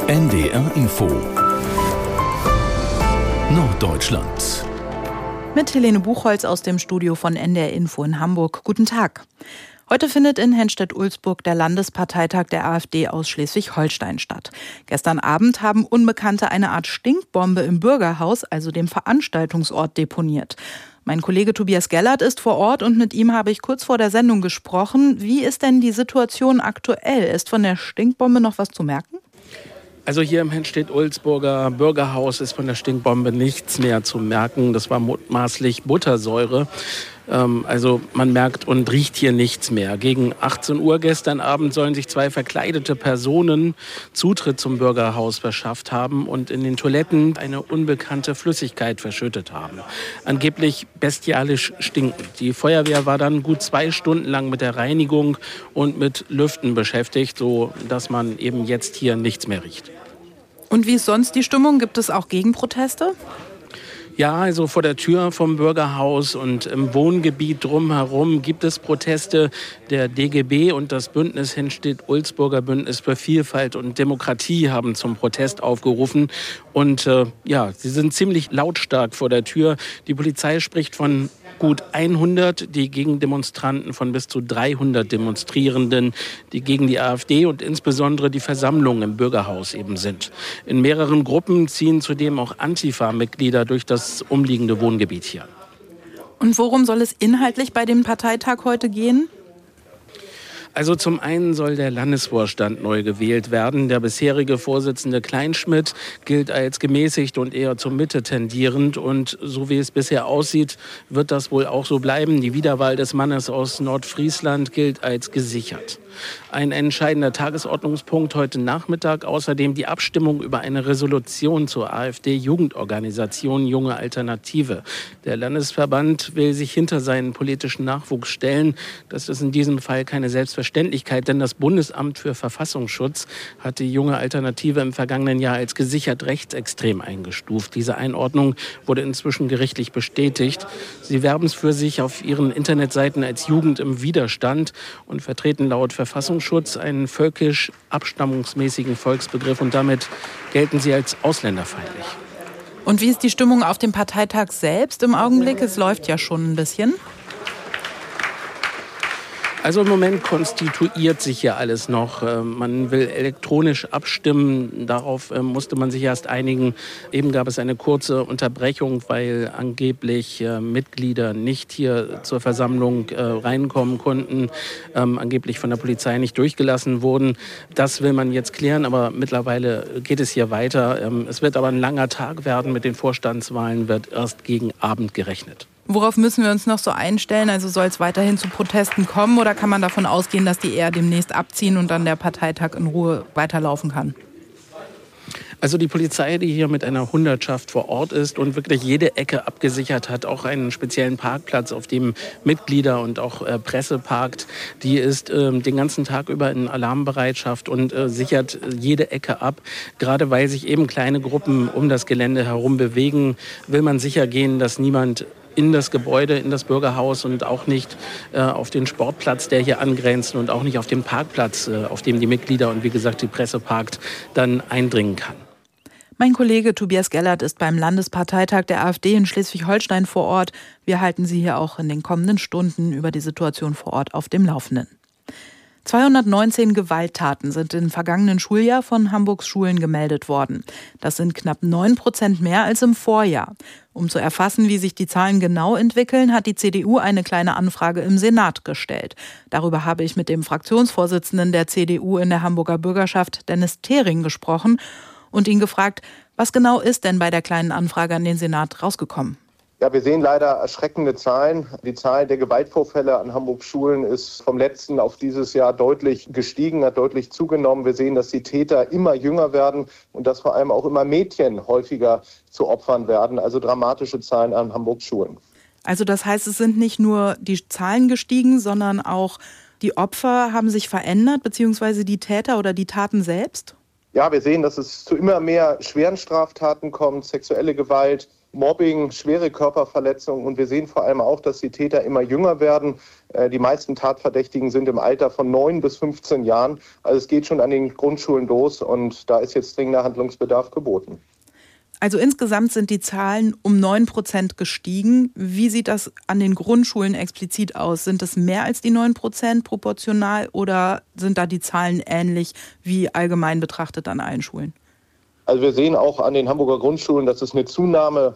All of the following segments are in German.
NDR Info Norddeutschland. Mit Helene Buchholz aus dem Studio von NDR Info in Hamburg. Guten Tag. Heute findet in Henstedt-Ulzburg der Landesparteitag der AfD aus Schleswig-Holstein statt. Gestern Abend haben Unbekannte eine Art Stinkbombe im Bürgerhaus, also dem Veranstaltungsort, deponiert. Mein Kollege Tobias Gellert ist vor Ort und mit ihm habe ich kurz vor der Sendung gesprochen. Wie ist denn die Situation aktuell? Ist von der Stinkbombe noch was zu merken? Also hier im Henstedt-Ulzburger Bürgerhaus ist von der Stinkbombe nichts mehr zu merken. Das war mutmaßlich Buttersäure. Also man merkt und riecht hier nichts mehr. Gegen 18 Uhr gestern Abend sollen sich 2 verkleidete Personen Zutritt zum Bürgerhaus verschafft haben und in den Toiletten eine unbekannte Flüssigkeit verschüttet haben. Angeblich bestialisch stinkend. Die Feuerwehr war dann gut 2 Stunden lang mit der Reinigung und mit Lüften beschäftigt, so dass man eben jetzt hier nichts mehr riecht. Und wie ist sonst die Stimmung? Gibt es auch Gegenproteste? Ja, also vor der Tür vom Bürgerhaus und im Wohngebiet drumherum gibt es Proteste. Der DGB und das Bündnis Henstedt-Ulzburger Bündnis für Vielfalt und Demokratie haben zum Protest aufgerufen. Und sie sind ziemlich lautstark vor der Tür. Die Polizei spricht von gut 100, die Gegendemonstranten von bis zu 300 Demonstrierenden, die gegen die AfD und insbesondere die Versammlung im Bürgerhaus eben sind. In mehreren Gruppen ziehen zudem auch Antifa-Mitglieder durch das umliegende Wohngebiet hier. Und worum soll es inhaltlich bei dem Parteitag heute gehen? Also zum einen soll der Landesvorstand neu gewählt werden. Der bisherige Vorsitzende Kleinschmidt gilt als gemäßigt und eher zur Mitte tendierend. Und so wie es bisher aussieht, wird das wohl auch so bleiben. Die Wiederwahl des Mannes aus Nordfriesland gilt als gesichert. Ein entscheidender Tagesordnungspunkt heute Nachmittag außerdem die Abstimmung über eine Resolution zur AfD-Jugendorganisation Junge Alternative. Der Landesverband will sich hinter seinen politischen Nachwuchs stellen. Das ist in diesem Fall keine Selbstverständlichkeit, denn das Bundesamt für Verfassungsschutz hat die Junge Alternative im vergangenen Jahr als gesichert rechtsextrem eingestuft. Diese Einordnung wurde inzwischen gerichtlich bestätigt. Sie werben für sich auf ihren Internetseiten als Jugend im Widerstand und vertreten laut Verfassungsschutz einen völkisch abstammungsmäßigen Volksbegriff und damit gelten sie als ausländerfeindlich. Und wie ist die Stimmung auf dem Parteitag selbst im Augenblick? Es läuft ja schon ein bisschen. Also im Moment konstituiert sich ja alles noch. Man will elektronisch abstimmen. Darauf musste man sich erst einigen. Eben gab es eine kurze Unterbrechung, weil angeblich Mitglieder nicht hier zur Versammlung reinkommen konnten, angeblich von der Polizei nicht durchgelassen wurden. Das will man jetzt klären, aber mittlerweile geht es hier weiter. Es wird aber ein langer Tag werden. Mit den Vorstandswahlen wird erst gegen Abend gerechnet. Worauf müssen wir uns noch so einstellen? Also soll es weiterhin zu Protesten kommen oder kann man davon ausgehen, dass die eher demnächst abziehen und dann der Parteitag in Ruhe weiterlaufen kann? Also die Polizei, die hier mit einer Hundertschaft vor Ort ist und wirklich jede Ecke abgesichert hat, auch einen speziellen Parkplatz, auf dem Mitglieder und auch Presse parkt, die ist den ganzen Tag über in Alarmbereitschaft und sichert jede Ecke ab. Gerade weil sich eben kleine Gruppen um das Gelände herum bewegen, will man sicher gehen, dass niemand in das Gebäude, in das Bürgerhaus und auch nicht auf den Sportplatz, der hier angrenzt und auch nicht auf den Parkplatz, auf dem die Mitglieder und wie gesagt die Presse parkt, dann eindringen kann. Mein Kollege Tobias Gellert ist beim Landesparteitag der AfD in Schleswig-Holstein vor Ort. Wir halten Sie hier auch in den kommenden Stunden über die Situation vor Ort auf dem Laufenden. 219 Gewalttaten sind im vergangenen Schuljahr von Hamburgs Schulen gemeldet worden. Das sind knapp 9% mehr als im Vorjahr. Um zu erfassen, wie sich die Zahlen genau entwickeln, hat die CDU eine kleine Anfrage im Senat gestellt. Darüber habe ich mit dem Fraktionsvorsitzenden der CDU in der Hamburger Bürgerschaft, Dennis Thering, gesprochen und ihn gefragt, was genau ist denn bei der kleinen Anfrage an den Senat rausgekommen? Ja, wir sehen leider erschreckende Zahlen. Die Zahl der Gewaltvorfälle an Hamburgs Schulen ist vom letzten auf dieses Jahr deutlich gestiegen, hat deutlich zugenommen. Wir sehen, dass die Täter immer jünger werden und dass vor allem auch immer Mädchen häufiger zu Opfern werden. Also dramatische Zahlen an Hamburgs Schulen. Also das heißt, es sind nicht nur die Zahlen gestiegen, sondern auch die Opfer haben sich verändert, beziehungsweise die Täter oder die Taten selbst? Ja, wir sehen, dass es zu immer mehr schweren Straftaten kommt, sexuelle Gewalt, Mobbing, schwere Körperverletzungen. Und wir sehen vor allem auch, dass die Täter immer jünger werden. Die meisten Tatverdächtigen sind im Alter von 9 bis 15 Jahren. Also es geht schon an den Grundschulen los und da ist jetzt dringender Handlungsbedarf geboten. Also insgesamt sind die Zahlen um 9% gestiegen. Wie sieht das an den Grundschulen explizit aus? Sind es mehr als die 9% proportional oder sind da die Zahlen ähnlich wie allgemein betrachtet an allen Schulen? Also wir sehen auch an den Hamburger Grundschulen, dass es eine Zunahme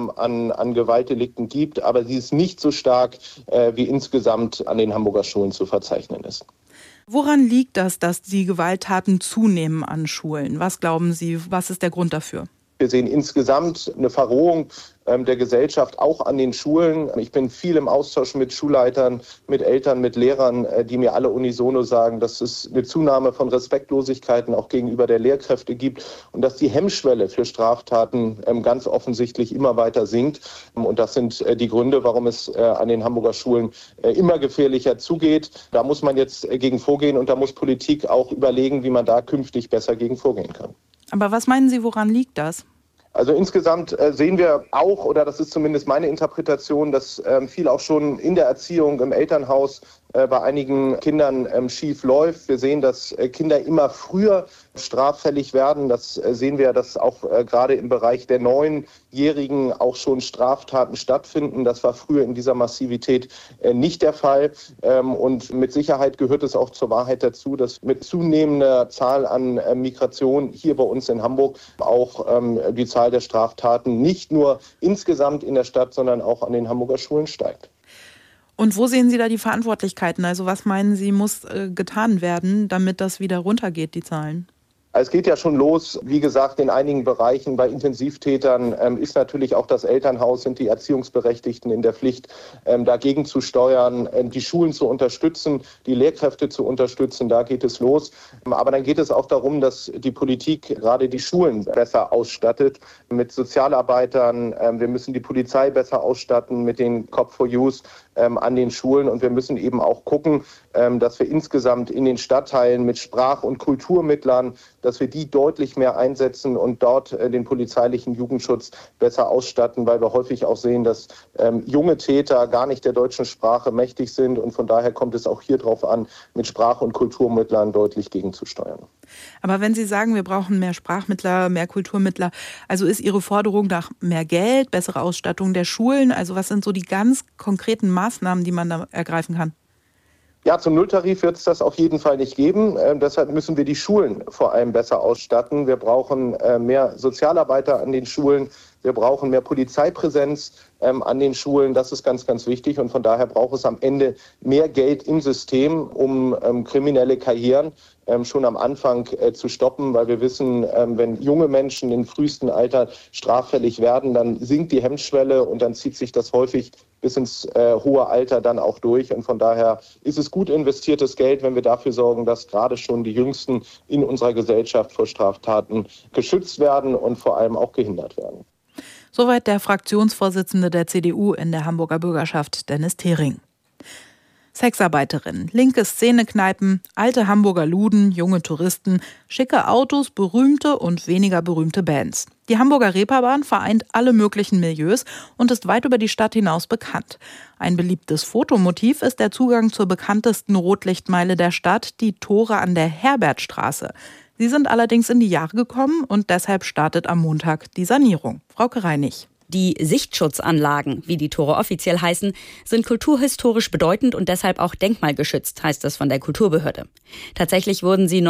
an Gewaltdelikten gibt, aber sie ist nicht so stark, wie insgesamt an den Hamburger Schulen zu verzeichnen ist. Woran liegt das, dass die Gewalttaten zunehmen an Schulen? Was glauben Sie, was ist der Grund dafür? Wir sehen insgesamt eine Verrohung der Gesellschaft, auch an den Schulen. Ich bin viel im Austausch mit Schulleitern, mit Eltern, mit Lehrern, die mir alle unisono sagen, dass es eine Zunahme von Respektlosigkeiten auch gegenüber der Lehrkräfte gibt und dass die Hemmschwelle für Straftaten ganz offensichtlich immer weiter sinkt. Und das sind die Gründe, warum es an den Hamburger Schulen immer gefährlicher zugeht. Da muss man jetzt gegen vorgehen und da muss Politik auch überlegen, wie man da künftig besser gegen vorgehen kann. Aber was meinen Sie, woran liegt das? Also insgesamt sehen wir auch, oder das ist zumindest meine Interpretation, dass viel auch schon in der Erziehung im Elternhaus bei einigen Kindern schief läuft. Wir sehen, dass Kinder immer früher straffällig werden. Das sehen wir, dass auch gerade im Bereich der 9-Jährigen auch schon Straftaten stattfinden. Das war früher in dieser Massivität nicht der Fall. Und mit Sicherheit gehört es auch zur Wahrheit dazu, dass mit zunehmender Zahl an Migration hier bei uns in Hamburg auch die Zahl der Straftaten nicht nur insgesamt in der Stadt, sondern auch an den Hamburger Schulen steigt. Und wo sehen Sie da die Verantwortlichkeiten? Also was meinen Sie, muss getan werden, damit das wieder runtergeht, die Zahlen? Es geht ja schon los, wie gesagt, in einigen Bereichen. Bei Intensivtätern ist natürlich auch das Elternhaus, sind die Erziehungsberechtigten in der Pflicht, dagegen zu steuern, die Schulen zu unterstützen, die Lehrkräfte zu unterstützen. Da geht es los. Aber dann geht es auch darum, dass die Politik gerade die Schulen besser ausstattet mit Sozialarbeitern. Wir müssen die Polizei besser ausstatten mit den Cop for Youth an den Schulen. Und wir müssen eben auch gucken, dass wir insgesamt in den Stadtteilen mit Sprach- und Kulturmittlern, dass wir die deutlich mehr einsetzen und dort den polizeilichen Jugendschutz besser ausstatten, weil wir häufig auch sehen, dass junge Täter gar nicht der deutschen Sprache mächtig sind. Und von daher kommt es auch hier drauf an, mit Sprach- und Kulturmittlern deutlich gegenzusteuern. Aber wenn Sie sagen, wir brauchen mehr Sprachmittler, mehr Kulturmittler, also ist Ihre Forderung nach mehr Geld, bessere Ausstattung der Schulen? Also was sind so die ganz konkreten Maßnahmen, die man da ergreifen kann? Ja, zum Nulltarif wird es das auf jeden Fall nicht geben. Deshalb müssen wir die Schulen vor allem besser ausstatten. Wir brauchen mehr Sozialarbeiter an den Schulen. Wir brauchen mehr Polizeipräsenz an den Schulen. Das ist ganz, ganz wichtig. Und von daher braucht es am Ende mehr Geld im System, um kriminelle Karrieren schon am Anfang zu stoppen. Weil wir wissen, wenn junge Menschen im frühesten Alter straffällig werden, dann sinkt die Hemmschwelle und dann zieht sich das häufig bis ins hohe Alter dann auch durch. Und von daher ist es gut investiertes Geld, wenn wir dafür sorgen, dass gerade schon die Jüngsten in unserer Gesellschaft vor Straftaten geschützt werden und vor allem auch gehindert werden. Soweit der Fraktionsvorsitzende der CDU in der Hamburger Bürgerschaft, Dennis Thering. Sexarbeiterinnen, linke Szenekneipen, alte Hamburger Luden, junge Touristen, schicke Autos, berühmte und weniger berühmte Bands. Die Hamburger Reeperbahn vereint alle möglichen Milieus und ist weit über die Stadt hinaus bekannt. Ein beliebtes Fotomotiv ist der Zugang zur bekanntesten Rotlichtmeile der Stadt, die Tore an der Herbertstraße. Sie sind allerdings in die Jahre gekommen und deshalb startet am Montag die Sanierung. Frauke Reinig. Die Sichtschutzanlagen, wie die Tore offiziell heißen, sind kulturhistorisch bedeutend und deshalb auch denkmalgeschützt, heißt es von der Kulturbehörde. Tatsächlich wurden sie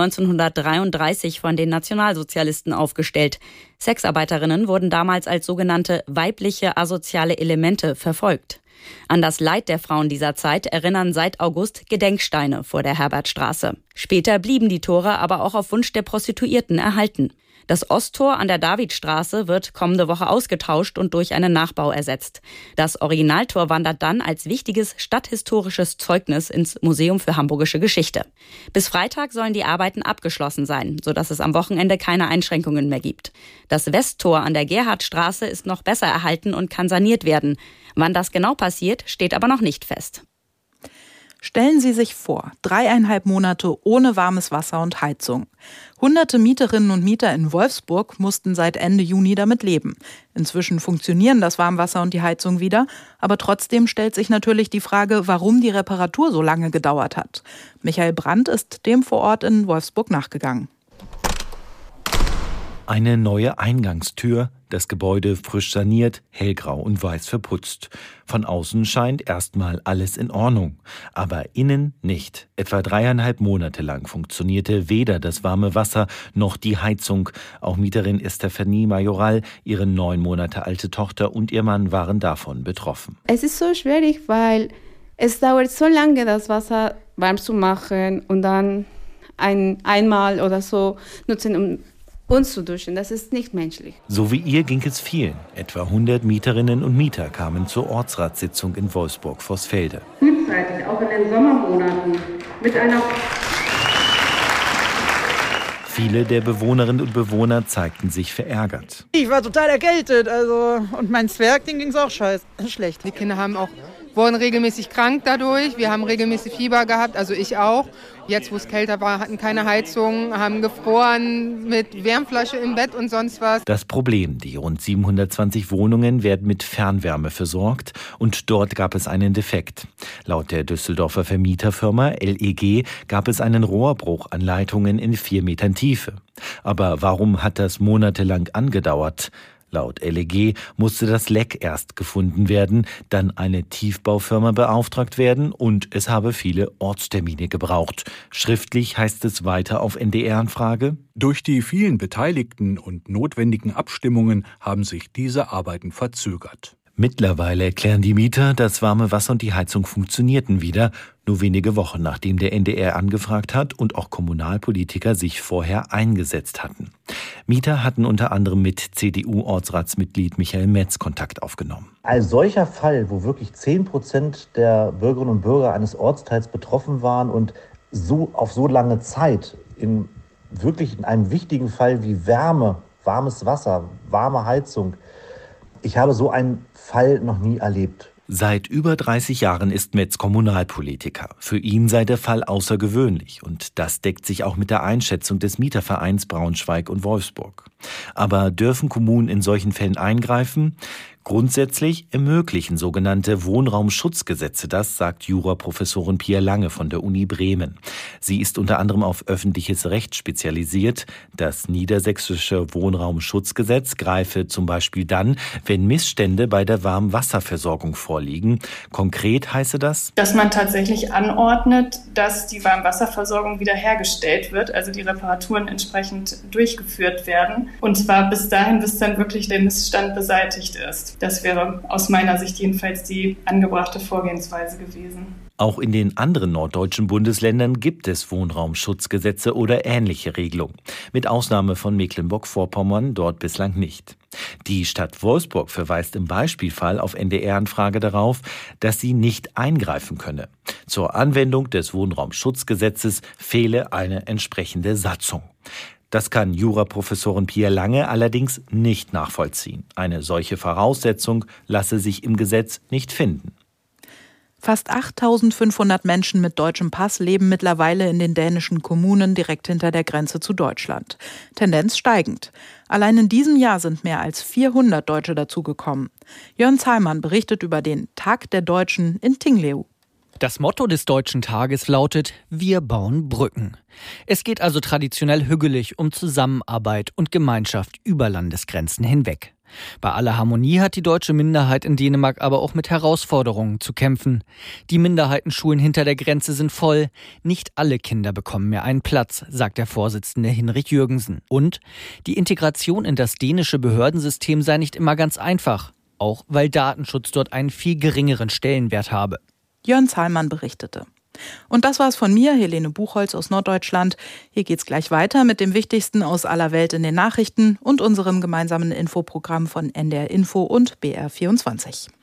1933 von den Nationalsozialisten aufgestellt. Sexarbeiterinnen wurden damals als sogenannte weibliche asoziale Elemente verfolgt. An das Leid der Frauen dieser Zeit erinnern seit August Gedenksteine vor der Herbertstraße. Später blieben die Tore aber auch auf Wunsch der Prostituierten erhalten. Das Osttor an der Davidstraße wird kommende Woche ausgetauscht und durch einen Nachbau ersetzt. Das Originaltor wandert dann als wichtiges stadthistorisches Zeugnis ins Museum für Hamburgische Geschichte. Bis Freitag sollen die Arbeiten abgeschlossen sein, sodass es am Wochenende keine Einschränkungen mehr gibt. Das Westtor an der Gerhardstraße ist noch besser erhalten und kann saniert werden. Wann das genau passiert, steht aber noch nicht fest. Stellen Sie sich vor, 3,5 Monate ohne warmes Wasser und Heizung. Hunderte Mieterinnen und Mieter in Wolfsburg mussten seit Ende Juni damit leben. Inzwischen funktionieren das Warmwasser und die Heizung wieder, aber trotzdem stellt sich natürlich die Frage, warum die Reparatur so lange gedauert hat. Michael Brandt ist dem vor Ort in Wolfsburg nachgegangen. Eine neue Eingangstür, das Gebäude frisch saniert, hellgrau und weiß verputzt. Von außen scheint erstmal alles in Ordnung, aber innen nicht. Etwa 3,5 Monate lang funktionierte weder das warme Wasser noch die Heizung. Auch Mieterin Estefanie Majoral, ihre 9 Monate alte Tochter und ihr Mann waren davon betroffen. Es ist so schwierig, weil es dauert so lange, das Wasser warm zu machen und dann einmal oder so nutzen, um uns zu duschen. Das ist nicht menschlich. So wie ihr ging es vielen. Etwa 100 Mieterinnen und Mieter kamen zur Ortsratssitzung in Wolfsburg-Vorsfelde. Frühzeitig, auch in den Sommermonaten, mit einer... Viele der Bewohnerinnen und Bewohner zeigten sich verärgert. Ich war total erkältet, und mein Zwerg, dem ging es auch schlecht. Die Kinder wurden regelmäßig krank dadurch. Wir haben regelmäßig Fieber gehabt, also ich auch. Jetzt, wo es kälter war, hatten keine Heizung, haben gefroren mit Wärmflasche im Bett und sonst was. Das Problem, die rund 720 Wohnungen werden mit Fernwärme versorgt und dort gab es einen Defekt. Laut der Düsseldorfer Vermieterfirma LEG gab es einen Rohrbruch an Leitungen in 4 Metern Tiefe. Aber warum hat das monatelang angedauert? Laut LEG musste das Leck erst gefunden werden, dann eine Tiefbaufirma beauftragt werden und es habe viele Ortstermine gebraucht. Schriftlich heißt es weiter auf NDR-Anfrage: Durch die vielen Beteiligten und notwendigen Abstimmungen haben sich diese Arbeiten verzögert. Mittlerweile erklären die Mieter, das warme Wasser und die Heizung funktionierten wieder, nur wenige Wochen nachdem der NDR angefragt hat und auch Kommunalpolitiker sich vorher eingesetzt hatten. Mieter hatten unter anderem mit CDU-Ortsratsmitglied Michael Metz Kontakt aufgenommen. Ein solcher Fall, wo wirklich 10% der Bürgerinnen und Bürger eines Ortsteils betroffen waren und so auf so lange Zeit in einem wichtigen Fall wie Wärme, warmes Wasser, warme Heizung, ich habe so einen Fall noch nie erlebt. Seit über 30 Jahren ist Metz Kommunalpolitiker. Für ihn sei der Fall außergewöhnlich und das deckt sich auch mit der Einschätzung des Mietervereins Braunschweig und Wolfsburg. Aber dürfen Kommunen in solchen Fällen eingreifen? Grundsätzlich ermöglichen sogenannte Wohnraumschutzgesetze das, sagt Juraprofessorin Pia Lange von der Uni Bremen. Sie ist unter anderem auf öffentliches Recht spezialisiert. Das niedersächsische Wohnraumschutzgesetz greife zum Beispiel dann, wenn Missstände bei der Warmwasserversorgung vorliegen. Konkret heiße das, dass man tatsächlich anordnet, dass die Warmwasserversorgung wiederhergestellt wird, also die Reparaturen entsprechend durchgeführt werden. Und zwar bis dahin, bis dann wirklich der Missstand beseitigt ist. Das wäre aus meiner Sicht jedenfalls die angebrachte Vorgehensweise gewesen. Auch in den anderen norddeutschen Bundesländern gibt es Wohnraumschutzgesetze oder ähnliche Regelungen. Mit Ausnahme von Mecklenburg-Vorpommern dort bislang nicht. Die Stadt Wolfsburg verweist im Beispielfall auf NDR-Anfrage darauf, dass sie nicht eingreifen könne. Zur Anwendung des Wohnraumschutzgesetzes fehle eine entsprechende Satzung. Das kann Juraprofessorin Pia Lange allerdings nicht nachvollziehen. Eine solche Voraussetzung lasse sich im Gesetz nicht finden. Fast 8.500 Menschen mit deutschem Pass leben mittlerweile in den dänischen Kommunen direkt hinter der Grenze zu Deutschland. Tendenz steigend. Allein in diesem Jahr sind mehr als 400 Deutsche dazugekommen. Jörn Zahlmann berichtet über den Tag der Deutschen in Tingleu. Das Motto des Deutschen Tages lautet: Wir bauen Brücken. Es geht also traditionell hügelig um Zusammenarbeit und Gemeinschaft über Landesgrenzen hinweg. Bei aller Harmonie hat die deutsche Minderheit in Dänemark aber auch mit Herausforderungen zu kämpfen. Die Minderheitenschulen hinter der Grenze sind voll. Nicht alle Kinder bekommen mehr einen Platz, sagt der Vorsitzende Hinrich Jürgensen. Und die Integration in das dänische Behördensystem sei nicht immer ganz einfach. Auch weil Datenschutz dort einen viel geringeren Stellenwert habe. Jörn Zahlmann berichtete. Und das war's von mir, Helene Buchholz aus Norddeutschland. Hier geht's gleich weiter mit dem Wichtigsten aus aller Welt in den Nachrichten und unserem gemeinsamen Infoprogramm von NDR Info und BR24.